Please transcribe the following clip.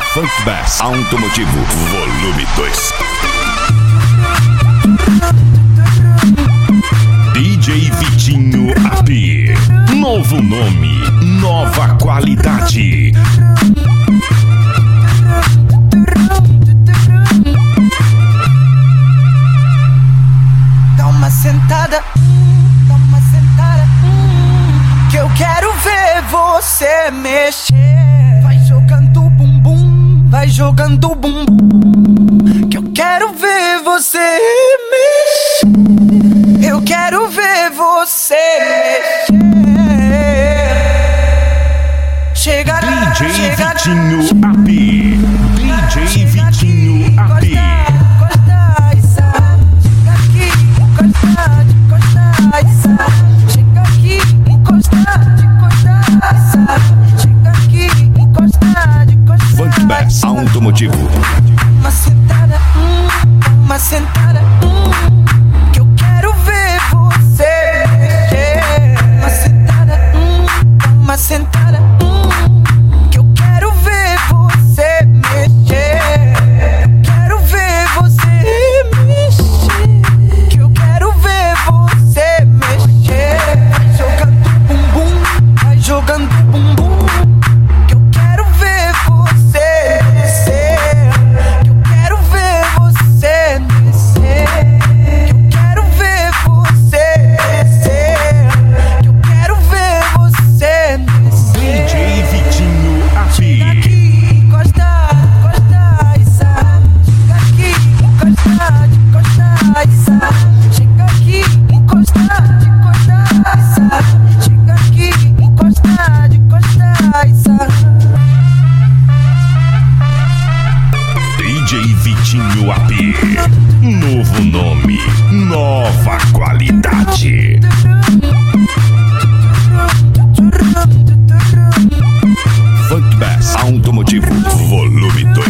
Funk Bass Automotivo Volume 2. DJ Vitinho AP. Novo nome, nova qualidade. Dá uma sentada, que eu quero ver você mexer. Vai jogando bumbum, vai jogando bumbum, que eu quero ver você mexer. Eu quero ver você mexer. Chega, DJ chega, Vitinho AP. DJ Vitinho AP. Chega aqui, encosta, de costa. Chega aqui, encosta, de costa. Funk Bass Automotivo. Uma sentada, que eu quero ver você mexer. Uma sentada, que eu quero ver você mexer. Eu quero ver você mexer. Que eu quero ver você mexer. Vai jogando bumbum, que eu quero ver você descer. Que eu quero ver você descer. Que eu quero ver você descer. Que eu quero ver você descer. DJ Vitinho AP. Chega aqui, encosta, encosta, isa. Chega aqui, encosta, de costa, isa. Chega aqui, encosta, de costa, isa. Chega aqui, encosta, de costa, isa. DJ Vitinho AP. Novo nome, nova qualidade. Funk Bass Automotivo Volume 2.